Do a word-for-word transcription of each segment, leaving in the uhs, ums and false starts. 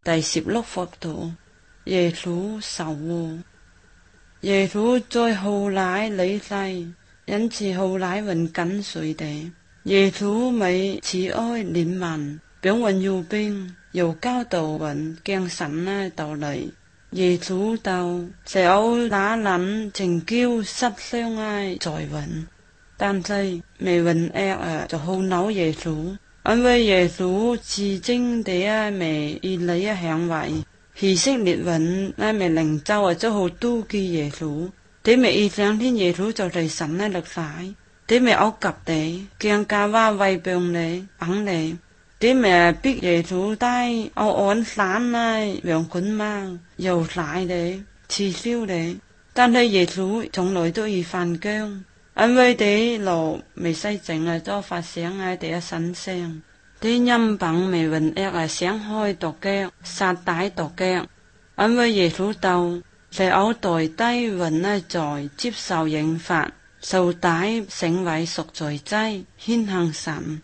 第十六幅圖，耶穌受禍。耶穌在後來離世，因此後來vẫn跟隨的。耶穌咪慈愛憐憫，並vẫn有病，有教導vẫn càng sẵn ai到嚟。耶穌到小那人拯救失喪ai在vẫn，但是未vẫn ác啊就好惱耶穌，因為耶穌是正地啊未以利啊行為。以色列人那咪領袖啊，就好妒忌耶穌。啲咪一兩天耶穌就嚟神啊落曬，啲咪惡及地，更加話為病你，硬你。啲咪逼耶穌帶เอา安山啊，讓捆貓，又曬你，刺燒你。但係耶穌從來都以犯僵，因為啲路未洗淨啊，都發生喺啲身上。啲陰棒未運惡啊，傷害毒腳，殺歹毒腳。因為耶穌到，係เอา代低運啊在接受刑罰，受歹成為贖罪祭，獻向神。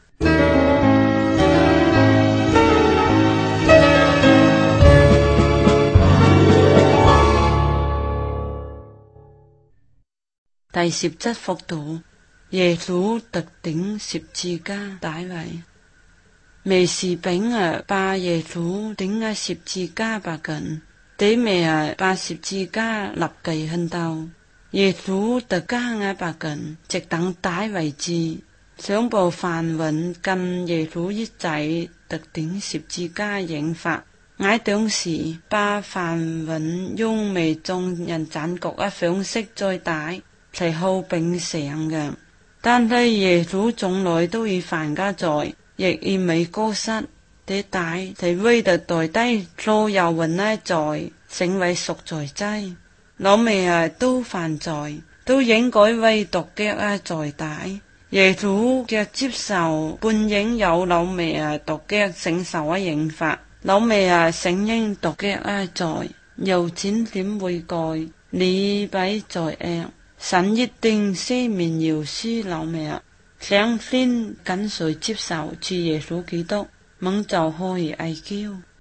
第十七幅圖，耶穌特頂十字架大衛。未士兵啊，把耶穌頂喺十字架把緊，啲咪啊把十字架立計很到，耶穌特加喺把緊，直等大為止。上部梵文跟耶穌一齊特頂十字架刑罰，我當時把梵文用未眾人讚覺嘅方式再打，係好並常嘅。但係耶穌從來都以犯家罪。亦以未過失啲大，係為咗代替所有人嘅罪，成為贖罪祭。老味啊都犯罪，都應該為毒腳啊罪大。耶穌卻接受本應有老味啊毒腳承受嘅刑罰。老味啊承認毒腳啊罪，又真點悔改，離避罪惡，神一定赦免饒恕老味啊。相信跟隨接受主耶穌基督，蒙就可以哀叫。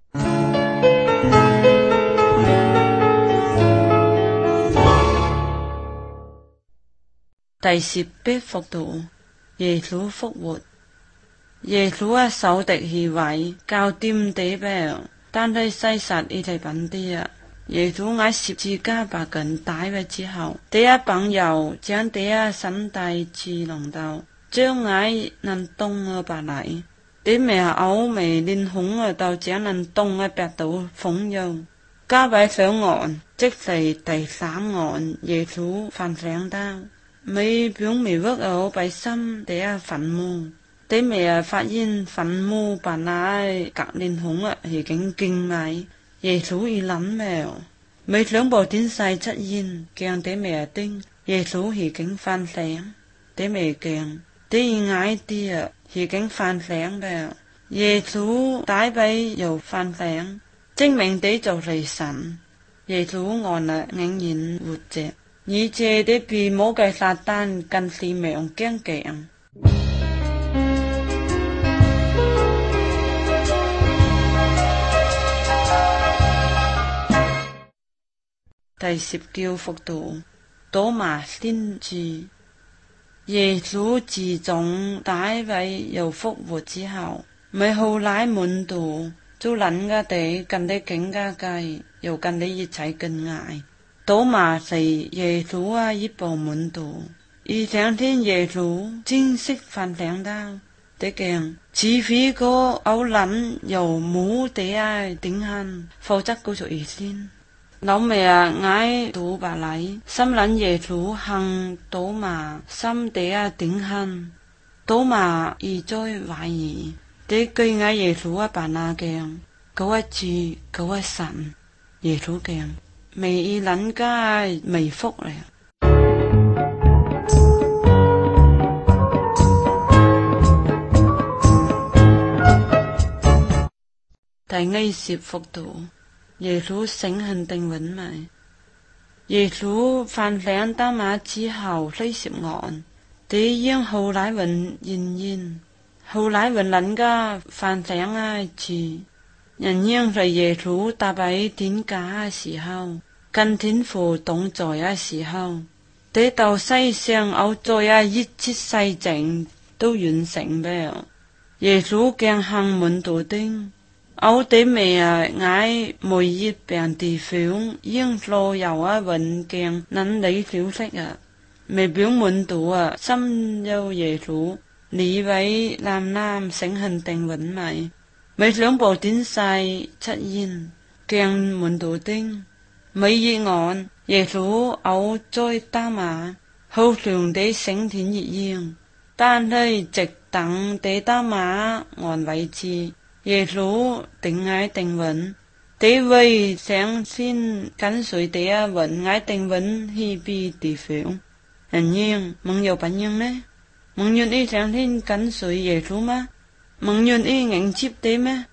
第十八幅圖，耶穌復活。耶穌啊受敵而為，較掂地病，但係事實已係笨啲啊。耶穌喺十字架把緊打咗之後，第一朋友將第一身體治弄到。將愛能動啊白嚟，啲咩歐美連紅啊到將能動啊白到風揚，加位上岸，即係第三岸，耶穌翻上到，未表未屈啊被心第一墳墓，啲咩啊發現墳墓白嚟隔連紅啊已經勁埋，耶穌已諗咩？未兩部天勢出現，驚啲咩丁，耶穌已經翻上，啲咩驚。啲愛啲啊，已經翻醒嘅。耶穌大髀又翻醒，證明啲就係神。耶穌按啊仍然活着，而且啲比魔鬼撒旦更是命驚驚。第十九幅圖，多馬先知。耶穌自從大衛又復活之後，咪後來門徒就諗家地跟啲更加計，又跟啲一齊跟嗌。多馬係耶穌啊一部門徒，而上天耶穌正式翻上到，啲驚除非個偶諗又冇地啊頂行，否則佢就已先。老味啊，嗌杜白禮，心諗耶穌行多馬，心地啊頂行，多馬而再懷疑，啲句嗌耶穌啊白那驚，嗰一字嗰一神，耶穌驚，未意諗家未復嚟。第二十幅圖。耶穌聖行定穩埋，耶穌翻上大馬之後四十岸，地應後來運現現，後來運人家翻上愛住， 人應係耶穌搭喺天架嘅時候，跟天父同在嘅時候，得到世上有在嘅一切事情都完成了。耶穌將行門徒丁，有啲咩啊嗌每一病地方，應所有嘅文件能理了釋啊，未表門徒啊，心有耶穌，你位男男聖行定穩咪，未兩部典世出現，將門徒丁，每一案耶穌有在打馬，好像啲升天一樣，但係直等地打馬岸位置，耶穌定嗌定穩，地位相信跟隨地啊穩嗌定穩去邊地方，人樣蒙有本樣呢？蒙願意相信跟隨耶穌嗎？蒙願意迎接地咩？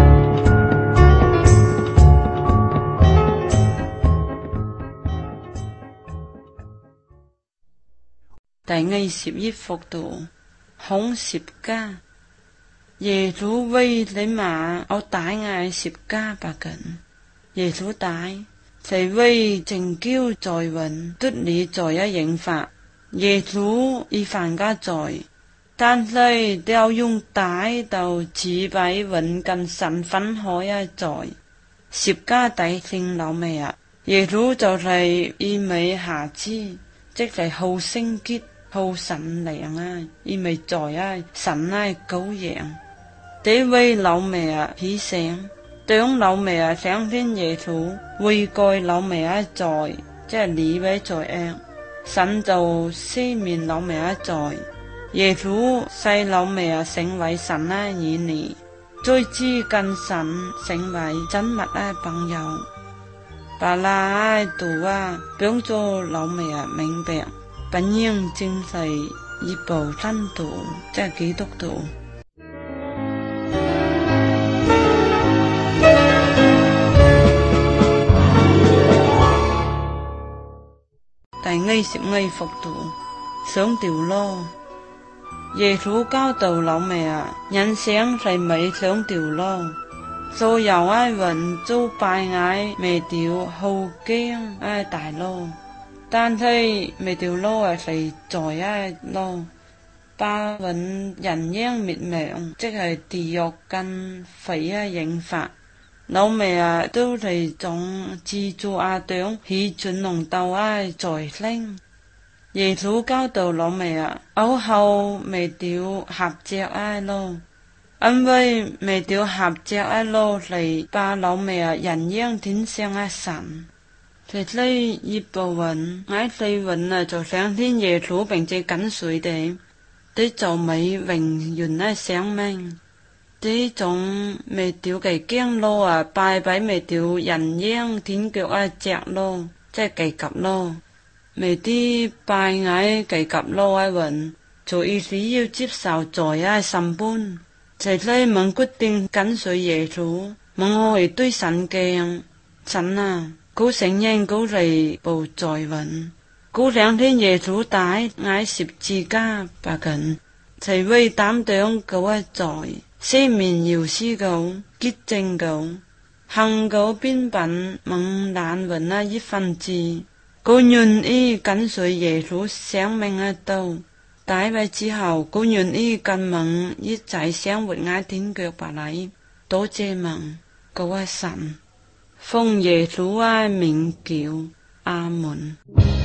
第二十一幅圖，紅十架。耶穌為你嘛，我帶嗌十架白緊。耶穌帶，係為拯救在雲，得你在一刑罰。耶穌已犯家罪，但係都要用帶到自擺雲跟神分開一罪。十架帶領老味啊，耶穌就係意味下肢，即係好聖潔。好神良啊，因為在啊神啊羔羊，這位老妹啊犧牲，當老妹啊相信耶穌悔改老妹啊罪，即係你位罪惡，神就赦免老妹啊罪，耶穌使老妹啊成為神啊兒女，最至跟神成為親密啊朋友，巴拉度啊幫助老妹啊明白。本應正係一部真道，即係基督徒。第二十二幅圖，上條路，耶穌教導老妹啊，人生係咪上條路？所有愛人做拜愛未條好驚愛大路。但係未條路啊係在一路，把揾人樣滅亡，即係地獄跟肺啊刑罰。老味啊都係種自助阿當去進龍道啊在拎。耶穌教導老味啊，偶後未條合只啊路，因為未條合只啊路嚟把老味啊人樣天上啊神。其實一部分，我四運啊，就相信耶穌並且跟隨地，啲就未榮耀啊生命，啲種未掉嘅驚路啊，拜拜未掉人樣天腳啊隻路，即係計及路，未啲拜嗌計及路啊運，就意思要接受在啊審判，其實問決定跟隨耶穌，問我係對神嘅神啊。古承認古嚟報在運，古兩天耶穌帶嗌十字架白緊，齊為擔當嗰一在，赦免饒恕嗰潔淨嗰，行嗰邊品蒙難運啊一分之，古願意跟隨耶穌生命啊道，帶位之後古願意跟蒙一齊生活嗌天腳白禮，多謝蒙嗰一神。奉耶穌愛名叫，阿門。